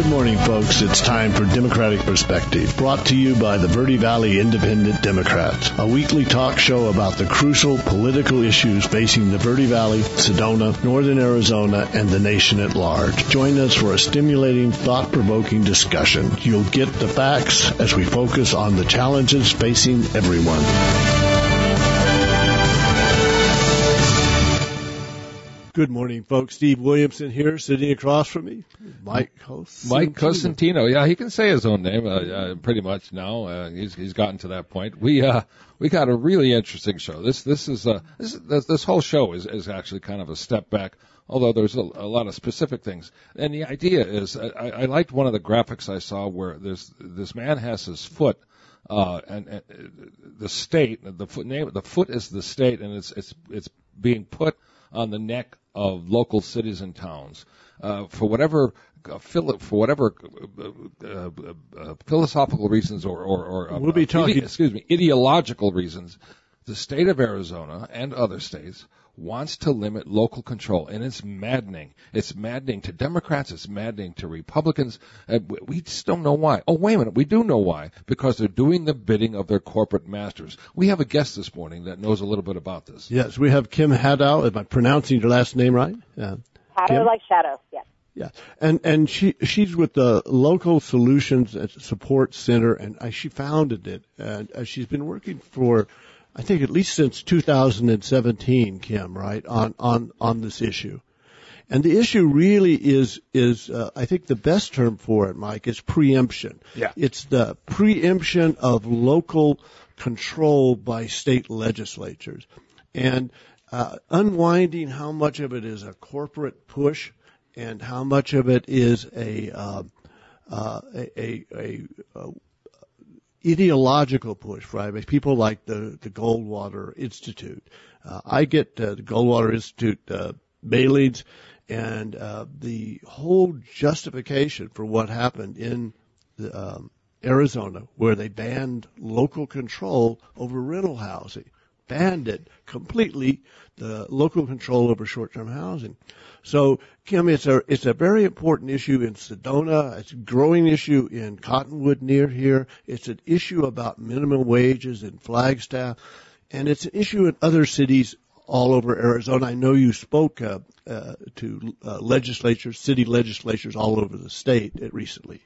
morning, folks. It's time for Democratic Perspective, brought to you by the Verde Valley Independent Democrats, a weekly talk show about the crucial political issues facing the Verde Valley, Sedona, Northern Arizona, and the nation at large. Join us for a stimulating, thought-provoking discussion. You'll get the facts as we focus on the challenges facing everyone. Good morning, folks. Steve Williamson here, sitting across from me. Mike Cosentino. Yeah, he can say his own name pretty much now. He's gotten to that point. We got a really interesting show. This whole show is actually kind of a step back, although there's a lot of specific things. And the idea is, I liked one of the graphics I saw where this man has his foot. And the state, the foot is the state, and it's being put on the neck of local cities and towns for whatever philosophical reasons or we'll be talking. Ideological reasons. The state of Arizona and other states wants to limit local control, and it's maddening. It's maddening to Democrats. It's maddening to Republicans. We just don't know why. Oh, wait a minute. We do know why. Because they're doing the bidding of their corporate masters. We have a guest this morning that knows a little bit about this. Yes, we have Kim Haddow. Am I pronouncing your last name right? Haddow like shadow, yes. Yeah, and she's with the Local Solutions Support Center, and she founded it, and she's been working for, I think, at least since 2017, Kim, right, on this issue. And the issue really is I think the best term for it, Mike, is preemption. Yeah. It's the preemption of local control by state legislatures. And unwinding how much of it is a corporate push and how much of it is a ideological push, right? People like the Goldwater Institute. I get the Goldwater Institute mailings, and the whole justification for what happened in Arizona, where they banned local control over rental housing, banned it completely, the local control over short-term housing. So, Kim, it's a very important issue in Sedona. It's a growing issue in Cottonwood near here. It's an issue about minimum wages in Flagstaff, and it's an issue in other cities all over Arizona. I know you spoke to legislatures, city legislatures all over the state recently.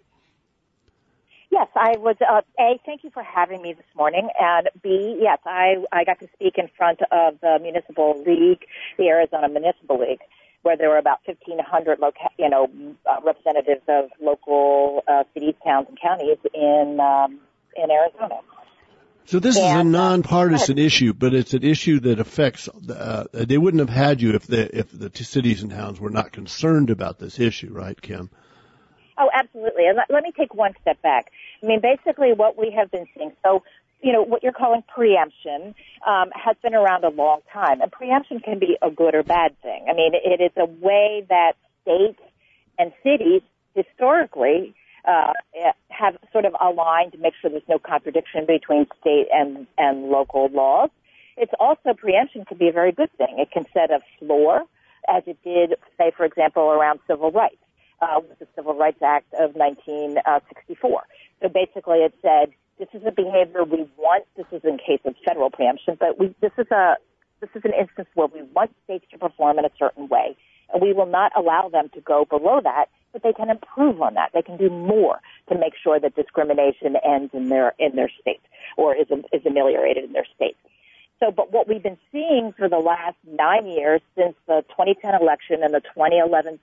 Yes, I was, A, thank you for having me this morning, and B, yes, I got to speak in front of the Municipal League, the Arizona Municipal League, where there were about 1,500 representatives of local cities, towns, and counties in Arizona. So this is a nonpartisan issue, but it's an issue that affects. They wouldn't have had you if the cities and towns were not concerned about this issue, right, Kim? Oh, absolutely. And let me take one step back. I mean, basically what we have been seeing, so, what you're calling preemption has been around a long time. And preemption can be a good or bad thing. I mean, it is a way that states and cities historically have sort of aligned to make sure there's no contradiction between state and local laws. It's also, preemption can be a very good thing. It can set a floor, as it did, say, for example, around civil rights. With the Civil Rights Act of 1964. So basically it said, this is a behavior we want. This is in case of federal preemption, but this is an instance where we want states to perform in a certain way, and we will not allow them to go below that, but they can improve on that. They can do more to make sure that discrimination ends in their state or is ameliorated in their state. So, but what we've been seeing for the last 9 years since the 2010 election and the 2011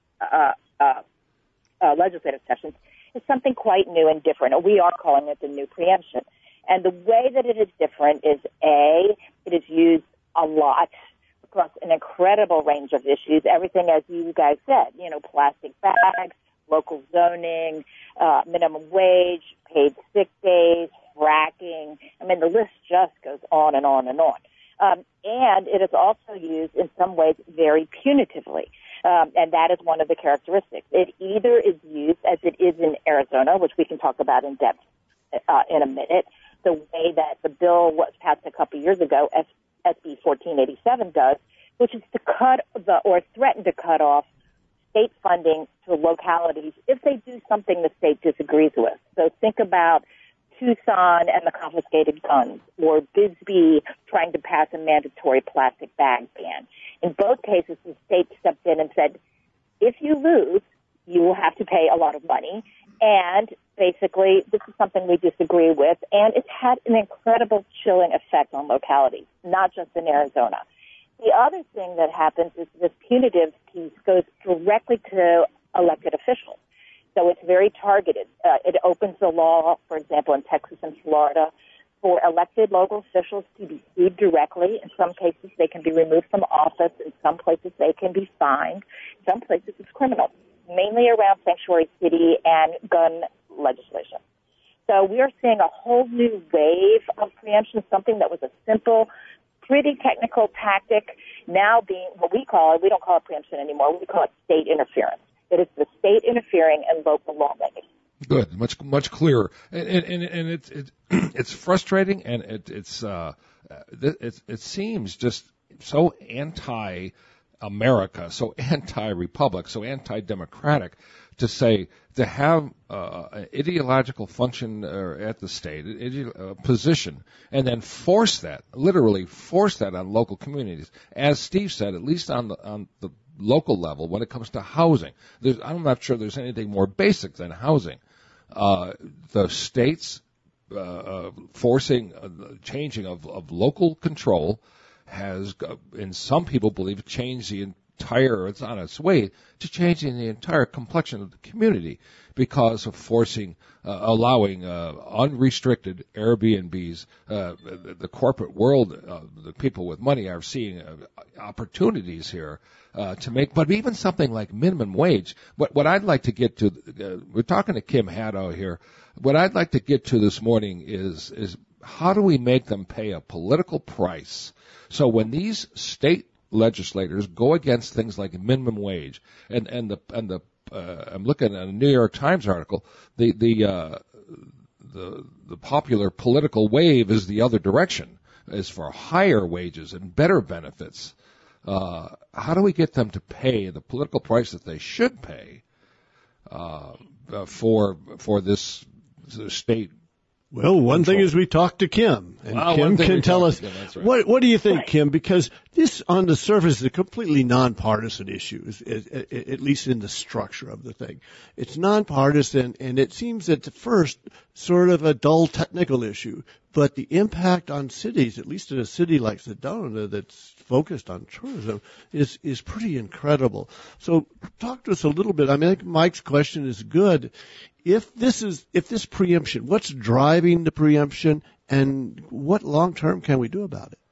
legislative sessions is something quite new and different. We are calling it the new preemption. And the way that it is different is, A, it is used a lot across an incredible range of issues, everything, as you guys said, plastic bags, local zoning, minimum wage, paid sick days, fracking. I mean, the list just goes on and on and on. And it is also used in some ways very punitively. And that is one of the characteristics. It either is used, as it is in Arizona, which we can talk about in depth in a minute, the way that the bill was passed a couple years ago, SB 1487 does, which is to cut or threaten to cut off state funding to localities if they do something the state disagrees with. So think about Tucson and the confiscated guns, or Bisbee trying to pass a mandatory plastic bag ban. In both cases, the state stepped in and said, if you lose, you will have to pay a lot of money, and basically this is something we disagree with, and it's had an incredible chilling effect on localities, not just in Arizona. The other thing that happens is this punitive piece goes directly to elected officials. So it's very targeted. It opens the law, for example, in Texas and Florida, for elected local officials to be sued directly. In some cases, they can be removed from office. In some places, they can be fined. In some places, it's criminal, mainly around sanctuary city and gun legislation. So we are seeing a whole new wave of preemption, something that was a simple, pretty technical tactic, now being what we call it. We don't call it preemption anymore. We call it state interference. It is the state interfering in local lawmaking. Good, much clearer, and it's frustrating, and it seems just so anti-America, so anti-republic, so anti-democratic to have an ideological function at the state, position, and then literally force that on local communities. As Steve said, at least on the local level, when it comes to housing, I'm not sure there's anything more basic than housing. The states forcing changing of local control has, in some people believe, changed the entire. It's on its way to changing the entire complexion of the community because of forcing, allowing unrestricted Airbnbs. The corporate world, the people with money are seeing opportunities here to make, but even something like minimum wage. What I'd like to get to, we're talking to Kim Haddow here. What I'd like to get to this morning is how do we make them pay a political price? So when these state legislators go against things like minimum wage, and I'm looking at a New York Times article, the popular political wave is the other direction, is for higher wages and better benefits. How do we get them to pay the political price that they should pay for this state? Well, one thing is we talked to Kim, and Kim can tell us, what do you think, Kim? Because this, on the surface, is a completely nonpartisan issue, at least in the structure of the thing. It's nonpartisan, and it seems at first sort of a dull technical issue, but the impact on cities, at least in a city like Sedona that's focused on tourism, is pretty incredible. So talk to us a little bit. I mean, I think Mike's question is good. If this preemption, what's driving the preemption, and what long term can we do about it?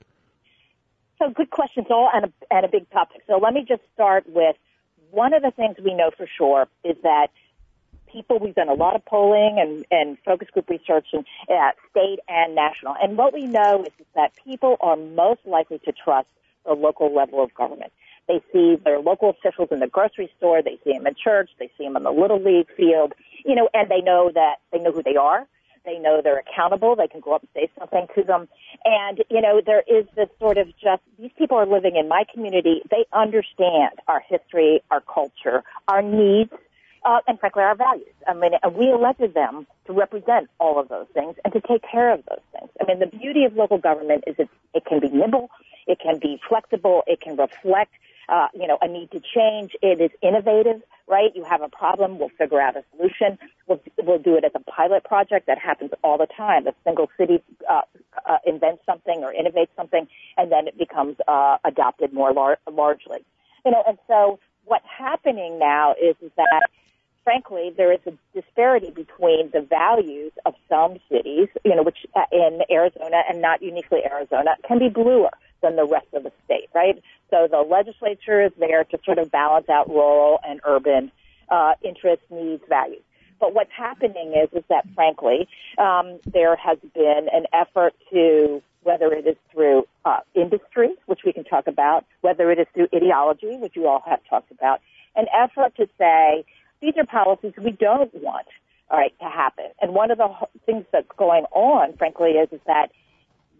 So good questions, all and a big topic. So let me just start with one of the things we know for sure is that we've done a lot of polling and focus group research in state and national. And what we know is that people are most likely to trust the local level of government. They see their local officials in the grocery store. They see them in church. They see them on the Little League field, and they know who they are. They know they're accountable. They can go up and say something to them. And, there is this sort of these people are living in my community. They understand our history, our culture, our needs, and frankly, our values. I mean, and we elected them to represent all of those things and to take care of those things. I mean, the beauty of local government is it can be nimble. It can be flexible. It can reflect a need to change. It is innovative, right? You have a problem, we'll figure out a solution. We'll do it as a pilot project. That happens all the time. A single city invents something or innovates something, and then it becomes adopted more largely. And so what's happening now is that, frankly, there is a disparity between the values of some cities, which in Arizona, and not uniquely Arizona, can be bluer than the rest of the state, right? So the legislature is there to sort of balance out rural and urban interests, needs, values. But what's happening is that, frankly, there has been an effort to, whether it is through industry, which we can talk about, whether it is through ideology, which you all have talked about, an effort to say, these are policies we don't want, all right, to happen. And one of the things that's going on, frankly, is that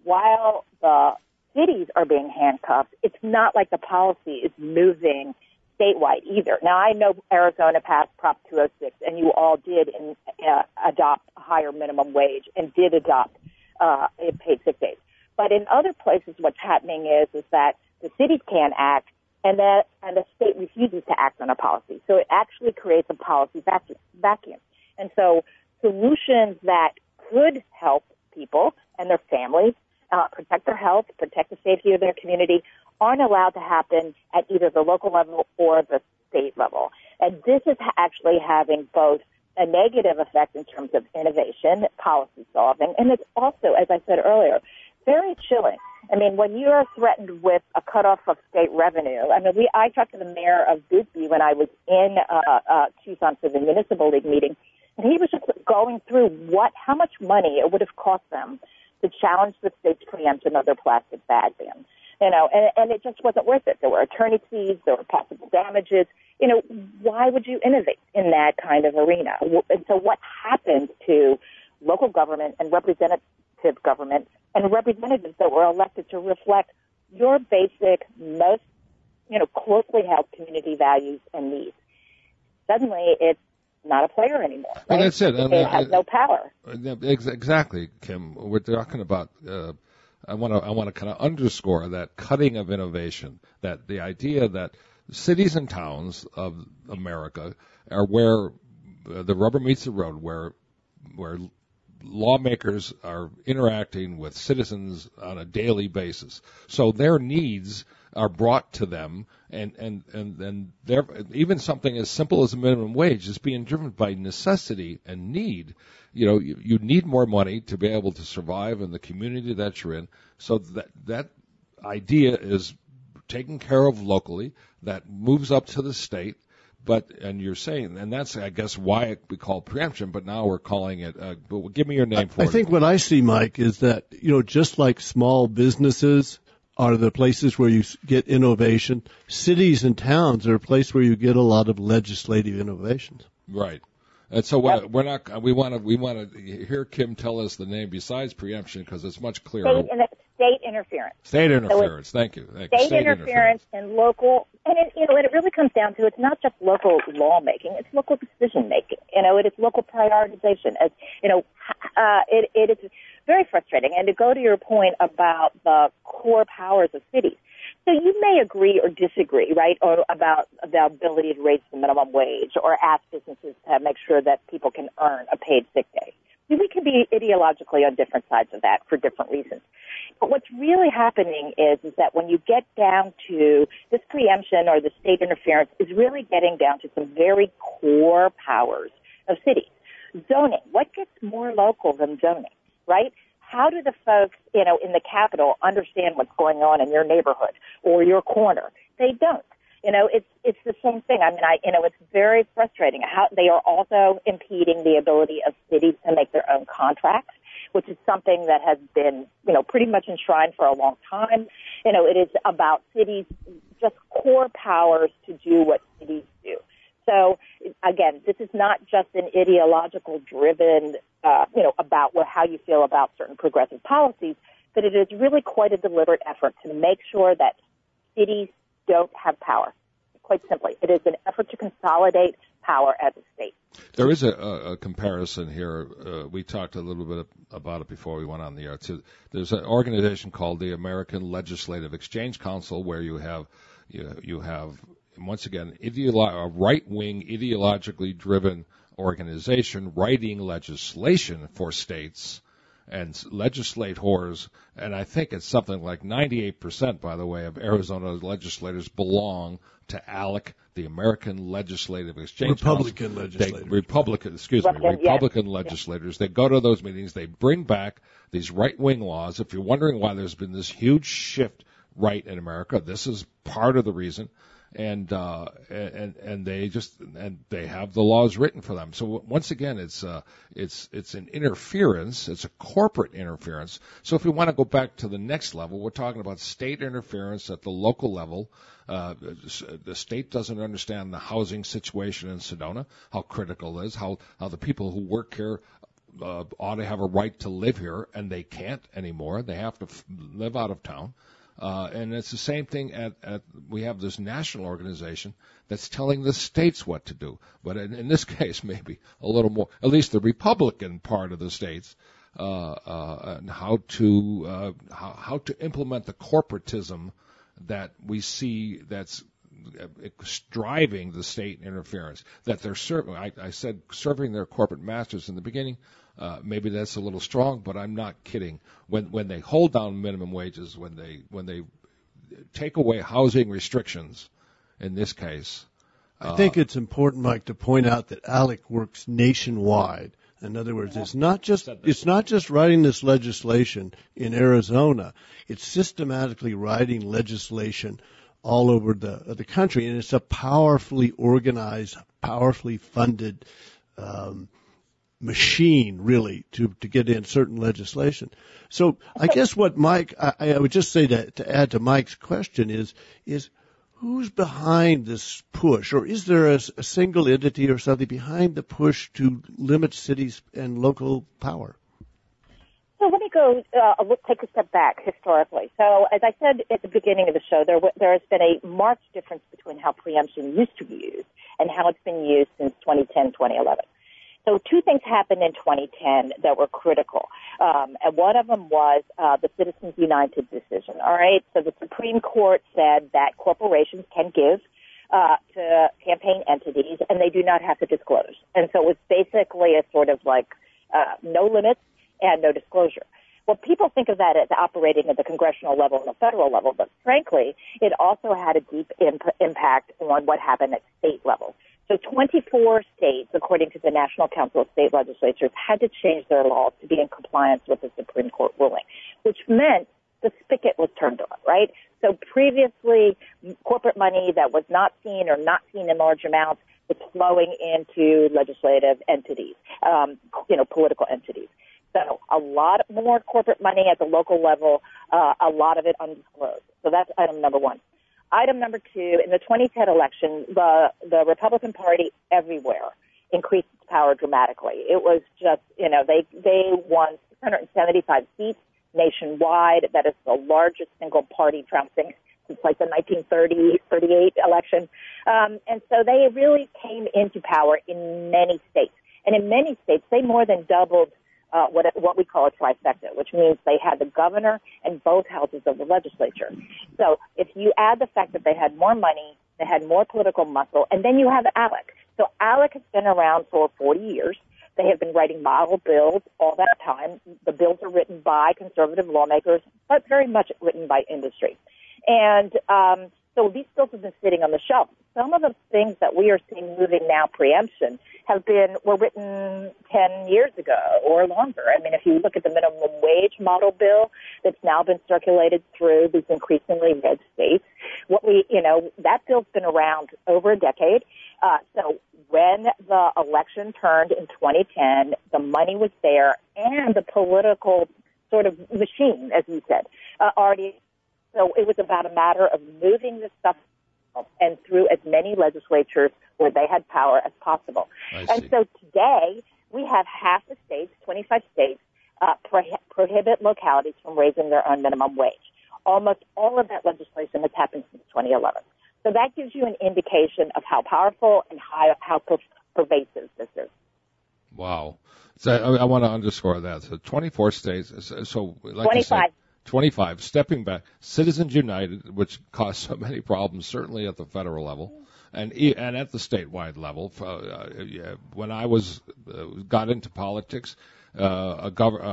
while the cities are being handcuffed, it's not like the policy is moving statewide either. Now, I know Arizona passed Prop 206, and you all did adopt a higher minimum wage and did adopt paid sick days. But in other places, what's happening is that the cities can't act, and the state refuses to act on a policy. So it actually creates a policy vacuum. And so solutions that could help people and their families protect their health, protect the safety of their community, aren't allowed to happen at either the local level or the state level. And this is actually having both a negative effect in terms of innovation, policy solving, and it's also, as I said earlier, very chilling. I mean, when you are threatened with a cutoff of state revenue, I talked to the mayor of Bisbee when I was in Tucson for the municipal league meeting, and he was just going through how much money it would have cost them to challenge the state's preemption of their plastic bag ban. And it just wasn't worth it. There were attorney fees, there were possible damages. Why would you innovate in that kind of arena? And so what happened to local government and representative government and representatives that were elected to reflect your basic, most, closely held community values and needs? Suddenly, it's not a player anymore. Right? Well, that's it. It has no power. Exactly, Kim. We're talking about. I want to kind of underscore that cutting of innovation. That the idea that cities and towns of America are where the rubber meets the road, where lawmakers are interacting with citizens on a daily basis. So their needs are brought to them, and even something as simple as a minimum wage is being driven by necessity and need. You need more money to be able to survive in the community that you're in. So that idea is taken care of locally. That moves up to the state. And you're saying, and that's, I guess, why we call preemption, but now we're calling it, but give me your name for it. I think what I see, Mike, is that, just like small businesses are the places where you get innovation, cities and towns are a place where you get a lot of legislative innovations. Right. And so we want to hear Kim tell us the name besides preemption because it's much clearer. State interference. State interference. Thank you. State interference and local, and it really comes down to it's not just local lawmaking; it's local decision making. It is local prioritization. It is very frustrating. And to go to your point about the core powers of cities, so you may agree or disagree, right, or about the ability to raise the minimum wage or ask businesses to make sure that people can earn a paid sick day. We can be ideologically on different sides of that for different reasons. But what's really happening is that when you get down to this preemption or the state interference is really getting down to some very core powers of cities. Zoning. What gets more local than zoning, right? How do the folks, in the Capitol understand what's going on in your neighborhood or your corner? They don't. It's the same thing. It's very frustrating how they are also impeding the ability of cities to make their own contracts, which is something that has been, pretty much enshrined for a long time. It is about cities, just core powers to do what cities do. So again, this is not just an ideological driven, about how you feel about certain progressive policies, but it is really quite a deliberate effort to make sure that cities don't have power. Quite simply, it is an effort to consolidate power as a state. There is a comparison here. We talked a little bit about it before we went on the air, too. There's an organization called the American Legislative Exchange Council where you have once again, a right-wing, ideologically driven organization writing legislation for states and legislators, and I think it's something like 98%, by the way, of Arizona legislators belong to ALEC, the American Legislative Exchange Republican Council. legislators. Republican legislators. They go to those meetings. They bring back these right-wing laws. If you're wondering why there's been this huge shift right in America, this is part of the reason. And they have the laws written for them. So once again, it's an interference. It's a corporate interference. So if we want to go back to the next level, we're talking about state interference at the local level. The state doesn't understand the housing situation in Sedona, how critical it is, how the people who work here ought to have a right to live here, and they can't anymore. They have to live out of town. And it's the same thing we have this national organization that's telling the states what to do. But in this case, maybe a little more, at least the Republican part of the states, and how to implement the corporatism that we see that's driving the state interference. That they're serving. I said serving their corporate masters in the beginning. Maybe that's a little strong, but I'm not kidding. When they hold down minimum wages, when they take away housing restrictions, in this case, I think it's important, Mike, to point out that ALEC works nationwide. In other words, it's not just writing this legislation in Arizona. It's systematically writing legislation all over the country, and it's a powerfully organized, powerfully funded machine, really, to get in certain legislation. So I guess what Mike, I would just say to add to Mike's question is who's behind this push, or is there a single entity or something behind the push to limit cities and local power? So let me go take a step back historically. So as I said at the beginning of the show, there has been a marked difference between how preemption used to be used and how it's been used since 2010, 2011. So two things happened in 2010 that were critical. And one of them was the Citizens United decision, all right? So the Supreme Court said that corporations can give to campaign entities, and they do not have to disclose. And so it was basically a sort of like no limits and no disclosure. Well, people think of that as operating at the congressional level and the federal level, but frankly, it also had a deep impact on what happened at state level. So 24 states, according to the National Council of State Legislatures, had to change their laws to be in compliance with the Supreme Court ruling, which meant the spigot was turned on, right? So previously, corporate money that was not seen or not seen in large amounts was flowing into legislative entities, political entities. So a lot more corporate money at the local level, a lot of it undisclosed. So that's item number one. Item number two, in the 2010 election, the Republican Party everywhere increased its power dramatically. It was just, they won 675 seats nationwide. That is the largest single party Trump thinks since like the 1938 election. And so they really came into power in many states. And in many states, they more than doubled what we call a trifecta, which means they had the governor and both houses of the legislature. So if you add the fact that they had more money, they had more political muscle, and then you have ALEC. So ALEC has been around for 40 years. They have been writing model bills all that time. The bills are written by conservative lawmakers, but very much written by industry. And so these bills have been sitting on the shelf. Some of the things that we are seeing moving now, preemption, were written 10 years ago or longer. I mean, if you look at the minimum wage model bill that's now been circulated through these increasingly red states, that bill's been around over a decade. So when the election turned in 2010, the money was there and the political sort of machine, as you said, already. So it was about a matter of moving this stuff and through as many legislatures where they had power as possible. And so today we have half the states, 25 states, prohibit localities from raising their own minimum wage. Almost all of that legislation has happened since 2011. So that gives you an indication of how powerful and how pervasive this is. Wow. So I want to underscore that. So 24 states. So like 25. 25, stepping back, Citizens United, which caused so many problems, certainly at the federal level and at the statewide level. When I got into politics, a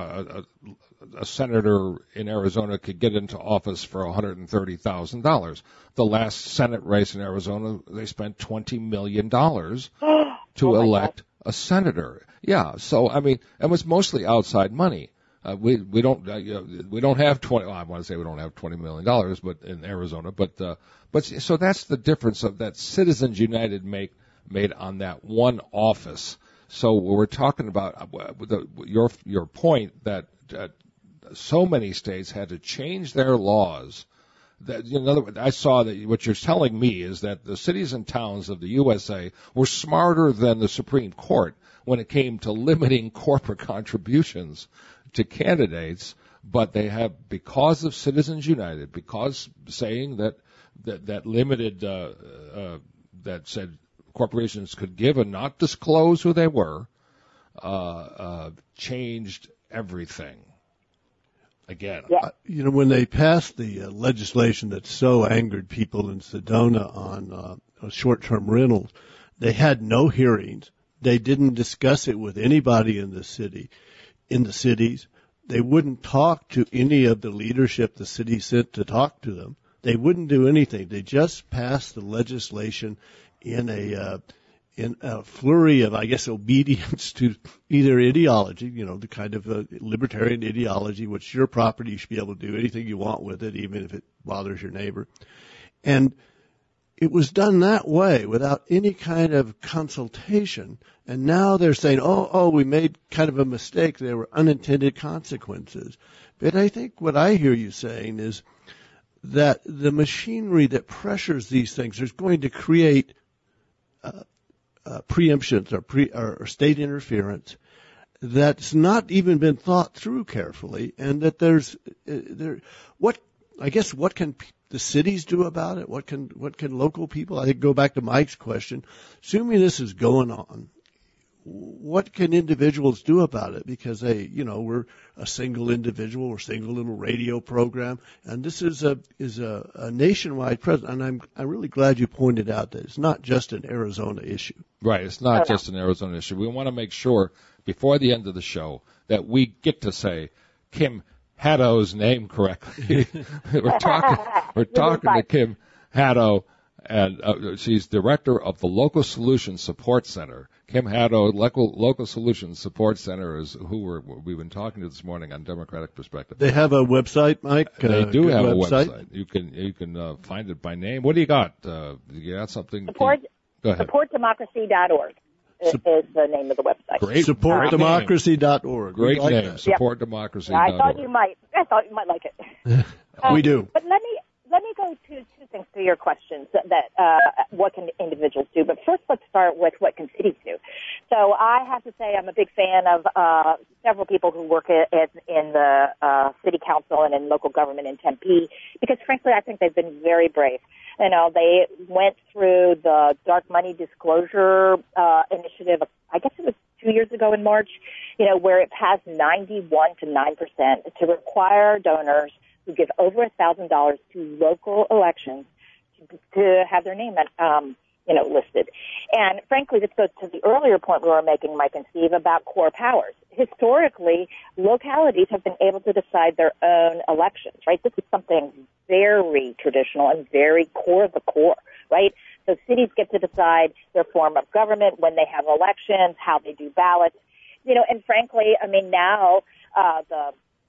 senator in Arizona could get into office for $130,000. The last Senate race in Arizona, they spent $20 million to elect a senator. Yeah, so I mean, it was mostly outside money. We don't have 20. Well, I want to say we don't have $20 million, but in Arizona, but so that's the difference of that Citizens United made on that one office. So we're talking about your point that so many states had to change their laws. That, in other words, I saw that what you're telling me is that the cities and towns of the USA were smarter than the Supreme Court when it came to limiting corporate contributions to candidates, But they have, because of Citizens United, because saying that limited, that said corporations could give and not disclose who they were, changed everything. Again. Yeah. When they passed the legislation that so angered people in Sedona on short-term rentals, they had no hearings. They didn't discuss it with anybody in the cities. They wouldn't talk to any of the leadership the city sent to talk to them. They wouldn't do anything. They just passed the legislation in a flurry of, I guess, obedience to either ideology, the kind of libertarian ideology, which your property, you should be able to do anything you want with it, even if it bothers your neighbor. And it was done that way without any kind of consultation. And now they're saying, we made kind of a mistake. There were unintended consequences. But I think what I hear you saying is that the machinery that pressures these things is going to create preemptions or state interference that's not even been thought through carefully, and that what can the cities do about it? What can local people? I think go back to Mike's question. Assuming this is going on, what can individuals do about it? Because we're a single individual or single little radio program, and this is a nationwide presence. And I'm really glad you pointed out that it's not just an Arizona issue. Right, it's not just an Arizona issue. We want to make sure before the end of the show that we get to say Kim Hattow's name correctly. We're talking to Kim Hattow, and she's director of the Local Solutions Support Center. Kim Hattow, Local Solutions Support Center, is who we've been talking to this morning on Democratic Perspective. They have a website, Mike. They do have a website. You can find it by name. What do you got? You got something? Go ahead. SupportDemocracy.org is the name of the website. Great. SupportDemocracy.org. Great like name. That. SupportDemocracy.org. I thought you might like it. We do. But let me go to two things to your questions that what can individuals do. But first, let's start with what can cities do. So I have to say I'm a big fan of several people who work in the city council and in local government in Tempe, because frankly I think they've been very brave. They went through the dark money disclosure initiative, I guess it was 2 years ago in March, where it passed 91 to 9% to require donors who give over $1,000 to local elections to have their name listed. And frankly, this goes to the earlier point we were making, Mike and Steve, about core powers. Historically, localities have been able to decide their own elections, right? This is something very traditional and very core of the core, right? So cities get to decide their form of government, when they have elections, how they do ballots, and frankly, now the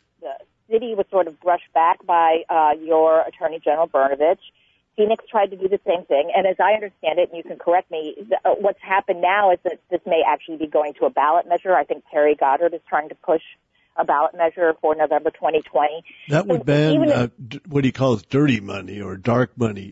city was sort of brushed back by your Attorney General Brnovich. Phoenix tried to do the same thing, and as I understand it, and you can correct me, what's happened now is that this may actually be going to a ballot measure. I think Terry Goddard is trying to push a ballot measure for November 2020. That would ban what he calls dirty money or dark money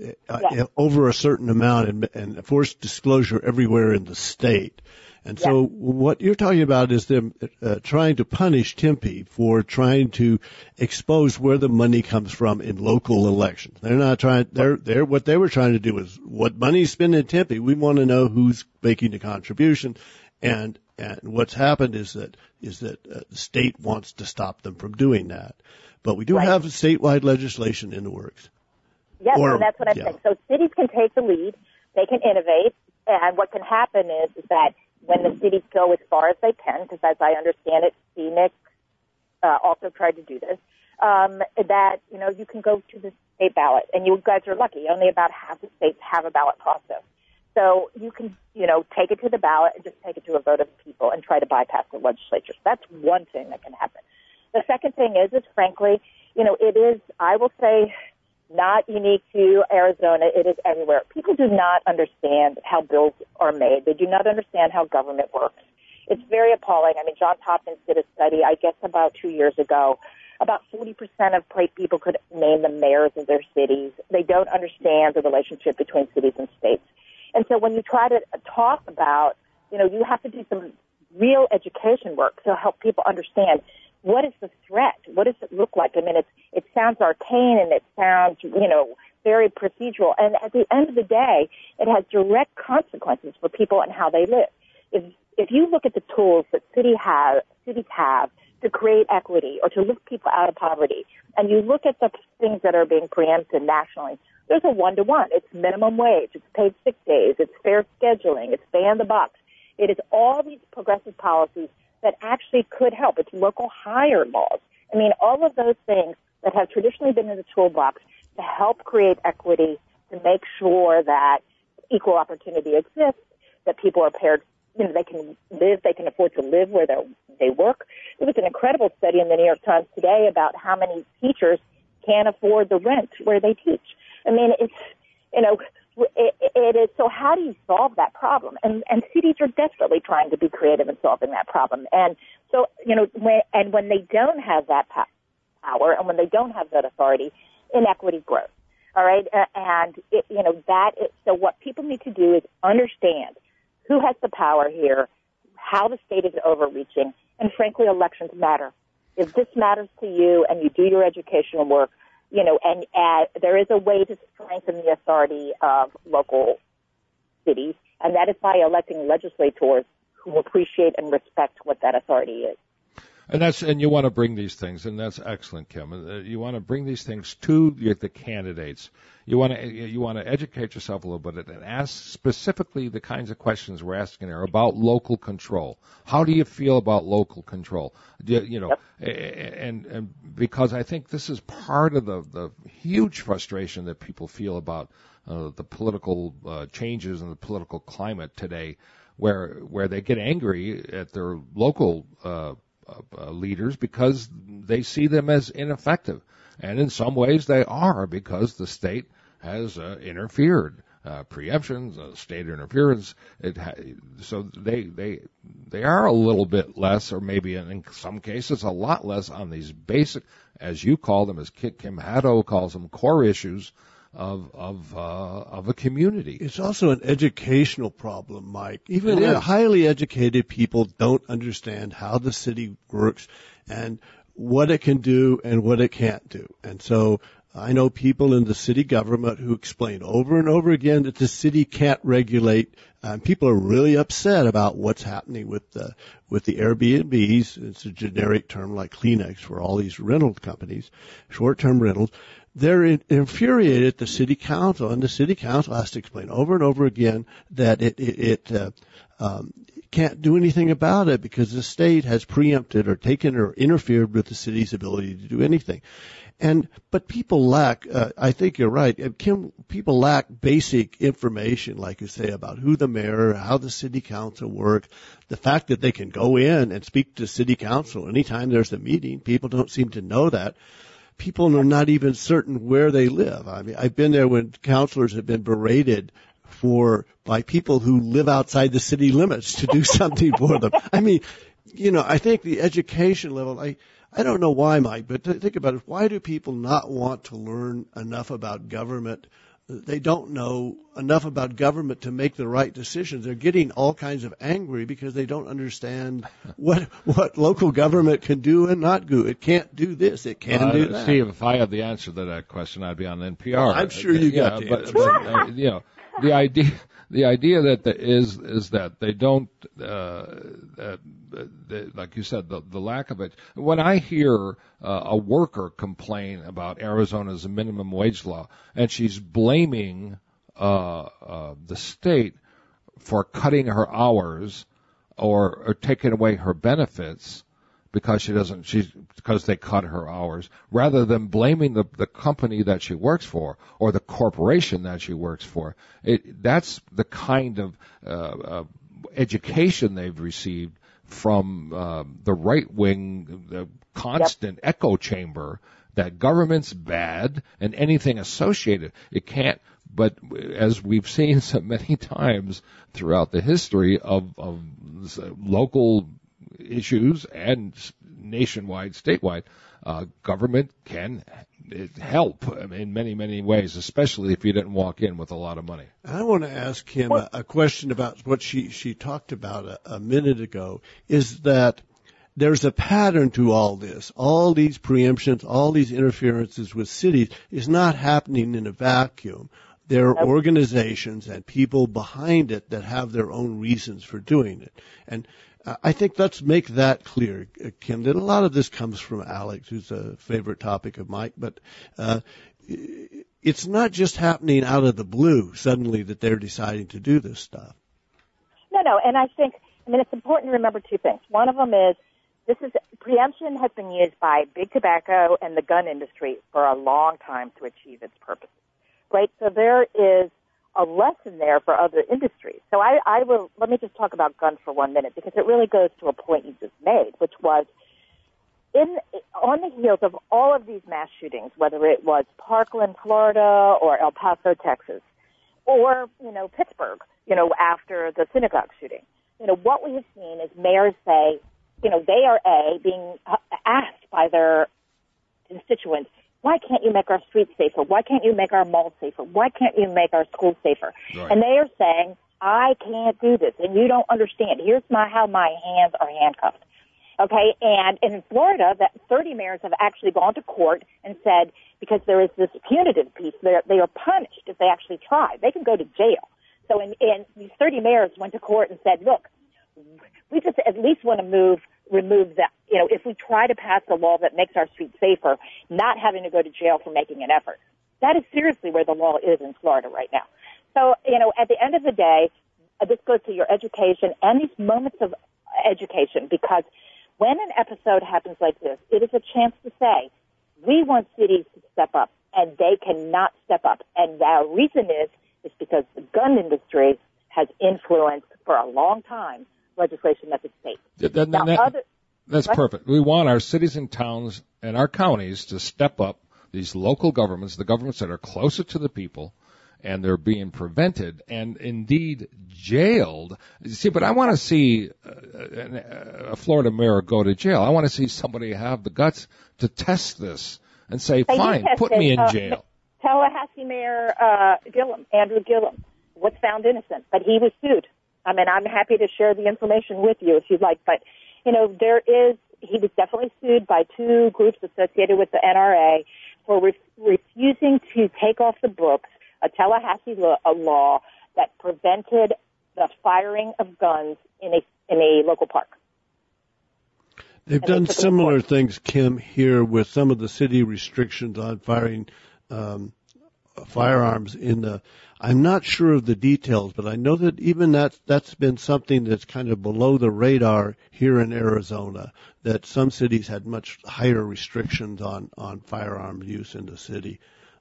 over a certain amount and force disclosure everywhere in the state. And so what you're talking about is them trying to punish Tempe for trying to expose where the money comes from in local elections. They're not trying. They're what they were trying to do is what money's spent in Tempe. We want to know who's making the contribution, and what's happened is that the state wants to stop them from doing that. But we do have statewide legislation in the works. Yes, so that's what I'm saying. So cities can take the lead. They can innovate, and what can happen is that when the cities go as far as they can, because as I understand it, Phoenix also tried to do this, that, you can go to the state ballot. And you guys are lucky. Only about half the states have a ballot process. So you can, take it to the ballot and just take it to a vote of the people and try to bypass the legislatures. That's one thing that can happen. The second thing is frankly, it is, I will say, not unique to Arizona. It is everywhere. People do not understand how bills are made. They do not understand how government works. It's very appalling. Johns Hopkins did a study, I guess about 2 years ago. About 40% of people could name the mayors of their cities. They don't understand the relationship between cities and states. And so when you try to talk about, you have to do some real education work to help people understand what is the threat? What does it look like? I mean, it sounds arcane and it sounds, very procedural. And at the end of the day, it has direct consequences for people and how they live. If you look at the tools that cities have to create equity or to lift people out of poverty, and you look at the things that are being preempted nationally, there's a one-to-one. It's minimum wage. It's paid sick days. It's fair scheduling. It's ban the bucks. It is all these progressive policies that actually could help. It's local hire laws. I mean, all of those things that have traditionally been in the toolbox to help create equity, to make sure that equal opportunity exists, that people are paired, they can afford to live where they work. There was an incredible study in the New York Times today about how many teachers can't afford the rent where they teach. I mean, it is, so how do you solve that problem? And cities are desperately trying to be creative in solving that problem. And so, when they don't have that power and when they don't have that authority, inequity grows. All right. So what people need to do is understand who has the power here, how the state is overreaching, and frankly, elections matter. If this matters to you and you do your educational work, and there is a way to strengthen the authority of local cities, and that is by electing legislators who appreciate and respect what that authority is. And you want to bring these things, and that's excellent, Kim. You want to bring these things to the candidates. You want to educate yourself a little bit and ask specifically the kinds of questions we're asking here about local control. How do you feel about local control? Yep. And because I think this is part of the huge frustration that people feel about the political changes in the political climate today, where they get angry at their local leaders because they see them as ineffective. And in some ways they are, because the state has interfered. Preemptions, state interference. So they are a little bit less, or maybe in some cases a lot less, on these basic, as you call them, as Kim Haddo calls them, core issues of a community. It's also an educational problem, Mike. Even highly educated people don't understand how the city works and what it can do and what it can't do. And so I know people in the city government who explain over and over again that the city can't regulate. People are really upset about what's happening with the Airbnbs. It's a generic term like Kleenex for all these rental companies, short-term rentals. They're infuriated at the city council, and the city council has to explain over and over again that it can't do anything about it because the state has preempted or taken or interfered with the city's ability to do anything. But people lack, I think you're right, Kim, people lack basic information, like you say, about who the mayor, how the city council work, the fact that they can go in and speak to city council anytime there's a meeting. People don't seem to know that. People are not even certain where they live. I mean, I've been there when councilors have been berated by people who live outside the city limits to do something for them. I mean, I think the education level, I don't know why, Mike, but think about it. Why do people not want to learn enough about government? They don't know enough about government to make the right decisions. They're getting all kinds of angry because they don't understand what local government can do and not do. It can't do this. It can do that. Steve, if I had the answer to that question, I'd be on NPR. I'm sure you got the answer. But the idea is that they don't, like you said, the lack of it. When I hear a worker complain about Arizona's minimum wage law, and she's blaming the state for cutting her hours or taking away her benefits because because they cut her hours, rather than blaming the company that she works for or the corporation that she works for. That's the kind of education they've received from the right wing, the constant echo chamber that government's bad and anything associated. It can't. But as we've seen so many times throughout the history of local issues and nationwide, statewide, government can help in many, many ways, especially if you didn't walk in with a lot of money. I want to ask him a question about what she talked about a minute ago, is that there's a pattern to all this. All these preemptions, all these interferences with cities is not happening in a vacuum. There are organizations and people behind it that have their own reasons for doing it. And I think let's make that clear, Kim, that a lot of this comes from Alex, who's a favorite topic of Mike, but it's not just happening out of the blue suddenly that they're deciding to do this stuff. No, and I think, it's important to remember two things. One of them is preemption has been used by big tobacco and the gun industry for a long time to achieve its purposes, right? So there is a lesson there for other industries. So let me just talk about guns for 1 minute, because it really goes to a point you just made, which was on the heels of all of these mass shootings, whether it was Parkland, Florida, or El Paso, Texas, or, Pittsburgh, after the synagogue shooting, what we have seen is mayors say, they are being asked by their constituents, why can't you make our streets safer? Why can't you make our malls safer? Why can't you make our schools safer? Right. And they are saying, I can't do this, and you don't understand. Here's how my hands are handcuffed. Okay, and in Florida, that 30 mayors have actually gone to court and said, because there is this punitive piece, they are punished if they actually try. They can go to jail. So and these 30 mayors went to court and said, look, we just at least want to remove that, if we try to pass a law that makes our streets safer, not having to go to jail for making an effort. That is seriously where the law is in Florida right now. So, at the end of the day, this goes to your education and these moments of education, because when an episode happens like this, it is a chance to say, we want cities to step up, and they cannot step up. And the reason is because the gun industry has influenced for a long time legislation at the state. That's perfect. We want our cities and towns and our counties to step up, these local governments, the governments that are closer to the people, and they're being prevented and indeed jailed. See, but I want to see a Florida mayor go to jail. I want to see somebody have the guts to test this and say, fine, put me in jail. Tallahassee Mayor Andrew Gillum, was found innocent, but he was sued. I'm happy to share the information with you if you'd like, but, he was definitely sued by two groups associated with the NRA for refusing to take off the books a Tallahassee law that prevented the firing of guns in a local park. They've done similar things, Kim, here with some of the city restrictions on firing firearms I'm not sure of the details, but I know that even that's been something that's kind of below the radar here in Arizona, that some cities had much higher restrictions on firearm use in the city.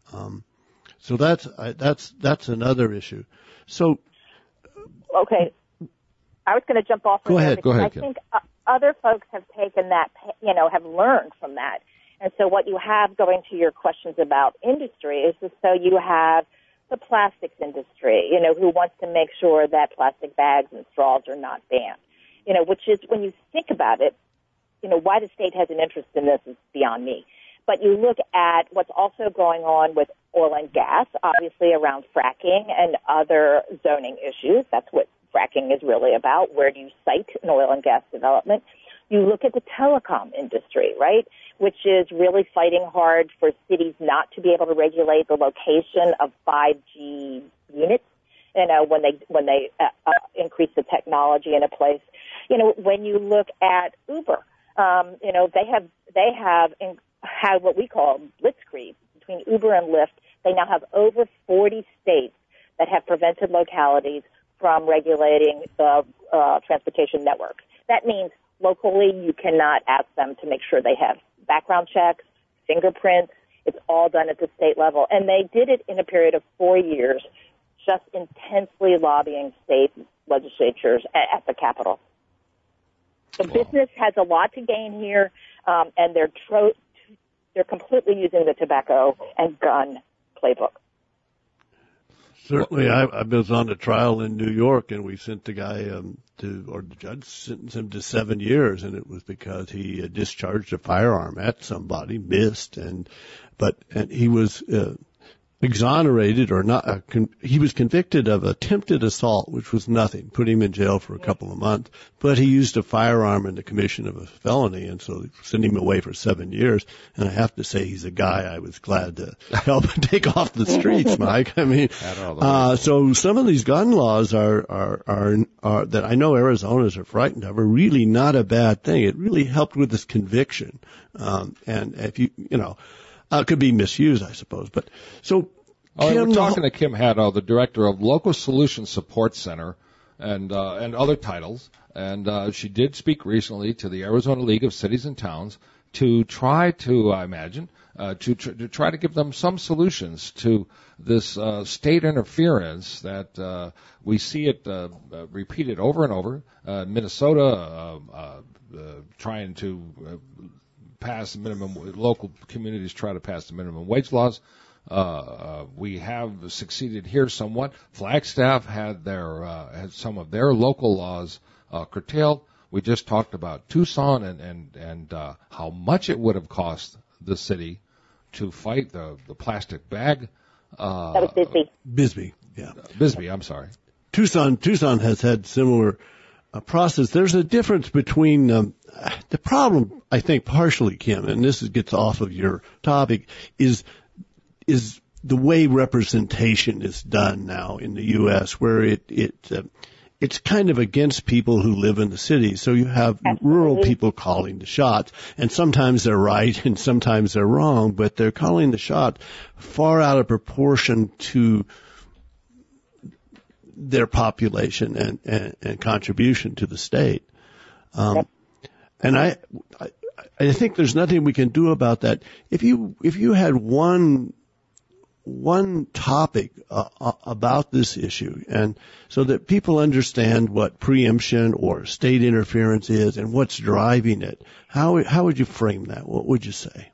So that's another issue. So, okay, I was going to jump off. Go ahead. I think other folks have taken that, have learned from that. And so what you have, going to your questions about industry, is so you have the plastics industry, who wants to make sure that plastic bags and straws are not banned, which is, when you think about it, why the state has an interest in this is beyond me. But you look at what's also going on with oil and gas, obviously around fracking and other zoning issues. That's what fracking is really about. Where do you site an oil and gas development? You look at the telecom industry, right, which is really fighting hard for cities not to be able to regulate the location of 5G units, when they increase the technology in a place. When you look at Uber, they have had what we call blitzkrieg between Uber and Lyft. They now have over 40 states that have prevented localities from regulating the transportation networks. That means locally you cannot ask them to make sure they have background checks, fingerprints. It's all done at the state level. And they did it in a period of 4 years, just intensely lobbying state legislatures at the Capitol. So business has a lot to gain here, and they're completely using the tobacco and gun playbook. Certainly, I was on a trial in New York, and we sent the guy the judge sentenced him to 7 years, and it was because he discharged a firearm at somebody, missed, and he was exonerated or not. He was convicted of attempted assault, which was nothing, put him in jail for a couple of months, but he used a firearm in the commission of a felony, and so they sent him away for 7 years. And I have to say, he's a guy I was glad to help take off the streets, Mike. I mean, so some of these gun laws are that I know Arizonans are frightened of are really not a bad thing. It really helped with this conviction. And if could be misused, I suppose. But so, we're talking to Kim Haddow, the director of Local Solutions Support Center, and other titles. And she did speak recently to the Arizona League of Cities and Towns to try to, I imagine, to try to give them some solutions to this state interference that we see it repeated over and over. Minnesota trying to pass local communities try to pass the minimum wage laws. We have succeeded here somewhat. Flagstaff had some of their local laws curtailed. We just talked about Tucson and how much it would have cost the city to fight the plastic bag. That was Bisbee. Bisbee, yeah. Bisbee, I'm sorry. Tucson has had similar process. There's a difference between the problem, I think, partially, Kim, and this gets off of your topic, is the way representation is done now in the U.S., where it's kind of against people who live in the city. So you have rural people calling the shots, and sometimes they're right and sometimes they're wrong, but they're calling the shot far out of proportion to their population and contribution to the state. And I think there's nothing we can do about that. If you had one topic about this issue, and so that people understand what preemption or state interference is and what's driving it, how would you frame that? What would you say?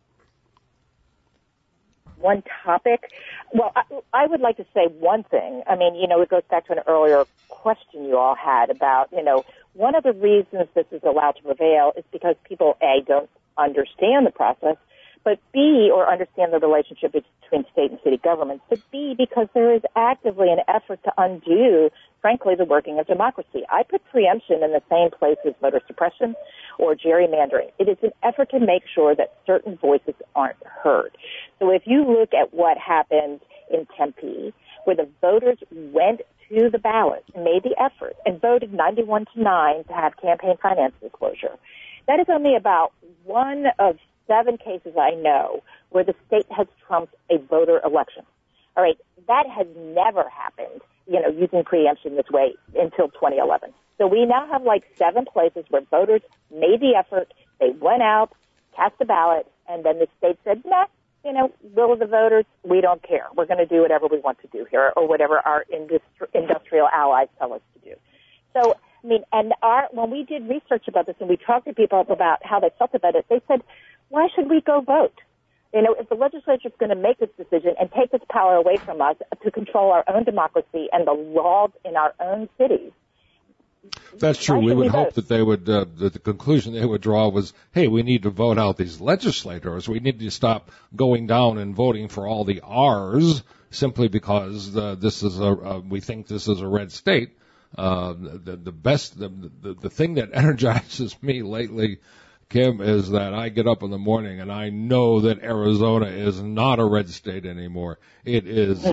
One topic? Well, I would like to say one thing. I mean, it goes back to an earlier question you all had about, one of the reasons this is allowed to prevail is because people, A, don't understand the process, but B, or understand the relationship between state and city governments, but B, because there is actively an effort to undo, frankly, the working of democracy. I put preemption in the same place as voter suppression or gerrymandering. It is an effort to make sure that certain voices aren't heard. So if you look at what happened in Tempe, where the voters went to the ballot and made the effort and voted 91-9 to have campaign finance disclosure, that is only about one of 7 cases I know where the state has trumped a voter election. All right, that has never happened, using preemption this way until 2011. So we now have 7 places where voters made the effort, they went out, cast a ballot, and then the state said, nah, will of the voters, we don't care. We're going to do whatever we want to do here, or whatever our industrial allies tell us to do. So, when we did research about this and we talked to people about how they felt about it, they said, why should we go vote? If the legislature is going to make this decision and take this power away from us to control our own democracy and the laws in our own cities. That's true. We would hope that they would, the conclusion they would draw was, hey, we need to vote out these legislators. We need to stop going down and voting for all the R's simply because we think this is a red state. The thing that energizes me lately, Kim, is that I get up in the morning and I know that Arizona is not a red state anymore. It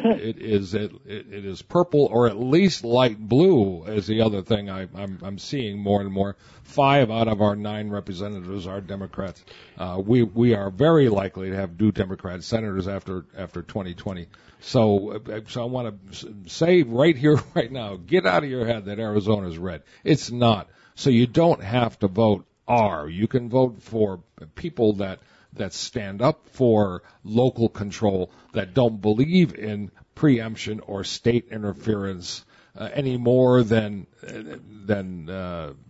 is purple, or at least light blue is the other thing I'm seeing more and more. 5 out of our 9 representatives are Democrats. We are very likely to have new Democrat senators after 2020. So I want to say right here, right now, get out of your head that Arizona is red. It's not. So you don't have to vote R. You can vote for people that stand up for local control, that don't believe in preemption or state interference any more than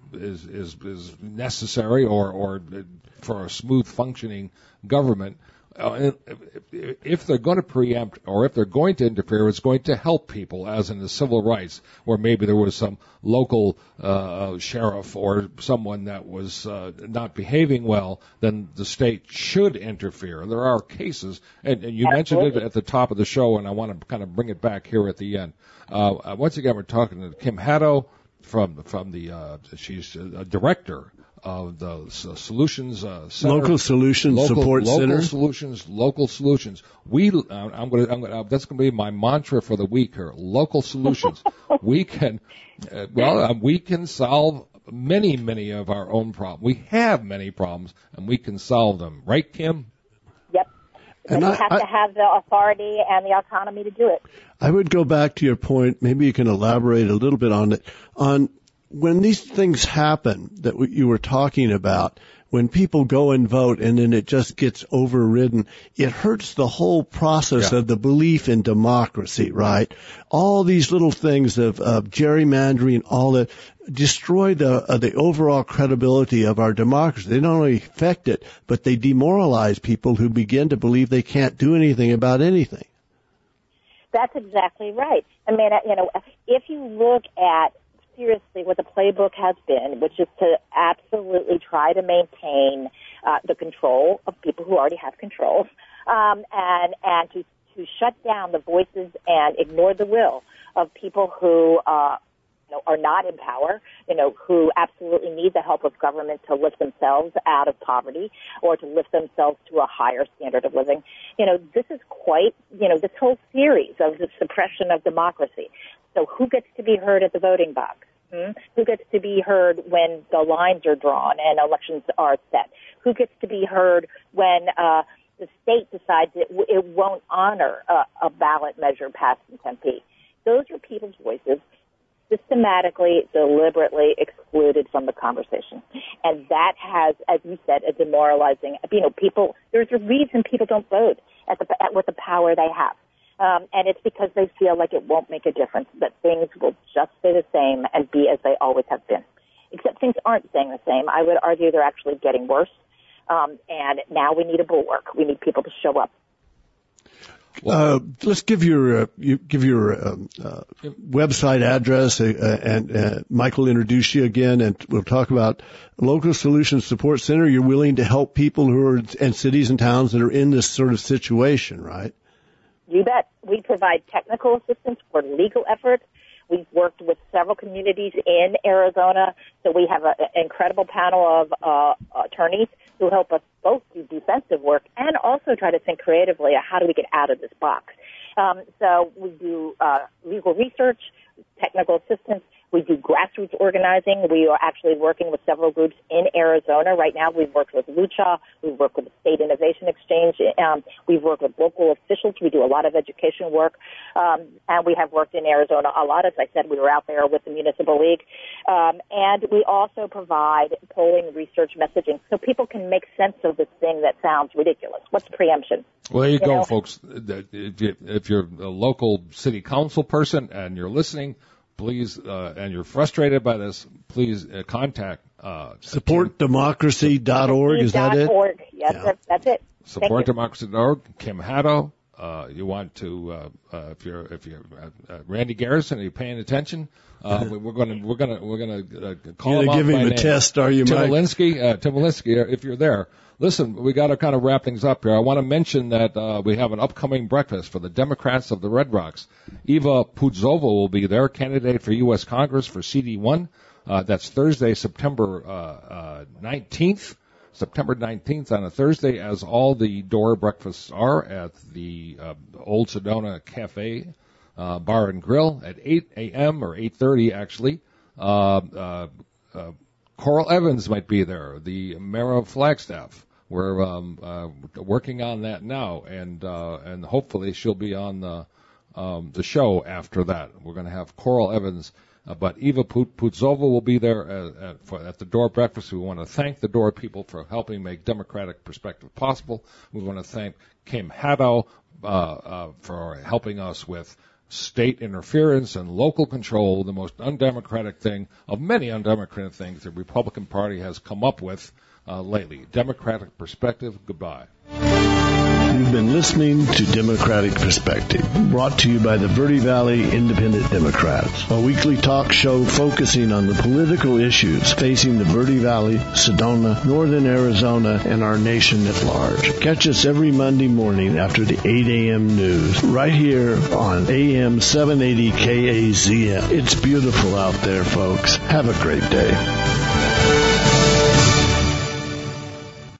is necessary or for a smooth functioning government. if they're going to preempt or if they're going to interfere, it's going to help people, as in the civil rights, where maybe there was some local sheriff or someone that was not behaving well, then the state should interfere. There are cases, and you mentioned it at the top of the show, and I want to kind of bring it back here at the end. Once again, we're talking to Kim Haddo from the she's a director of the Solutions Center. Local Solutions Support Center. Local Solutions. That's going to be my mantra for the week here. Local Solutions. We can solve many of our own problems. We have many problems, and we can solve them. Right, Kim? Yep. And you have to have the authority and the autonomy to do it. I would go back to your point. Maybe you can elaborate a little bit on it. On when these things happen that you were talking about, when people go and vote and then it just gets overridden, it hurts the whole process of the belief in democracy, right? All these little things of gerrymandering, all that, destroy the overall credibility of our democracy. They not only affect it, but they demoralize people who begin to believe they can't do anything about anything. That's exactly right. I mean, if you look at seriously what the playbook has been, which is to absolutely try to maintain the control of people who already have control, and to shut down the voices and ignore the will of people who are not in power, who absolutely need the help of government to lift themselves out of poverty or to lift themselves to a higher standard of living. This is quite, this whole series of the suppression of democracy. So who gets to be heard at the voting box? Who gets to be heard when the lines are drawn and elections are set? Who gets to be heard when the state decides it won't honor a ballot measure passed in Tempe? Those are people's voices systematically, deliberately excluded from the conversation. And that has, as you said, a demoralizing, people, there's a reason people don't vote with the power they have. And it's because they feel like it won't make a difference, that things will just stay the same and be as they always have been. Except things aren't staying the same. I would argue they're actually getting worse. And now we need a bulwark. We need people to show up. Let's give your website address, and Michael introduce you again, and we'll talk about Local Solutions Support Center. You're willing to help people who are in cities and towns that are in this sort of situation, right? You bet. We provide technical assistance for legal efforts. We've worked with several communities in Arizona, so we have an incredible panel of attorneys who help us both do defensive work and also try to think creatively of how do we get out of this box. So we do legal research, technical assistance. We do grassroots organizing. We are actually working with several groups in Arizona. Right now we've worked with Lucha. We've worked with the State Innovation Exchange. We've worked with local officials. We do a lot of education work. And we have worked in Arizona a lot. As I said, we were out there with the Municipal League. And we also provide polling, research, messaging, so people can make sense of this thing that sounds ridiculous. What's preemption? Well, there you go, folks. If you're a local city council person and you're listening, please, and you're frustrated by this, please contact supportdemocracy.org. Is that it? Yes, yeah. That's it. Supportdemocracy.org. Kim Haddo. You want to, if you're Randy Garrison, are you paying attention? We're gonna call him. You're giving him a test, are you, Mike? Tim Alinsky, if you're there. Listen, we got to kind of wrap things up here. I want to mention that we have an upcoming breakfast for the Democrats of the Red Rocks. Eva Pudzova will be there, candidate for U.S. Congress for CD1. That's Thursday, September 19th. September 19th on a Thursday, as all the door breakfasts are at the Old Sedona Cafe Bar and Grill at 8 a.m. or 8:30 actually. Coral Evans might be there, the mayor of Flagstaff. We're working on that now, and hopefully she'll be on the show after that. We're going to have Coral Evans, but Eva Pudzova will be there at the door breakfast. We want to thank the door people for helping make democratic perspective possible. We want to thank Kim Haddo for helping us with state interference and local control, the most undemocratic thing of many undemocratic things the Republican Party has come up with lately. Democratic perspective, goodbye. You've been listening to Democratic Perspective, brought to you by the Verde Valley Independent Democrats, a weekly talk show focusing on the political issues facing the Verde Valley, Sedona, Northern Arizona, and our nation at large. Catch us every Monday morning after the 8 a.m. news, right here on AM 780 KAZM. It's beautiful out there, folks. Have a great day.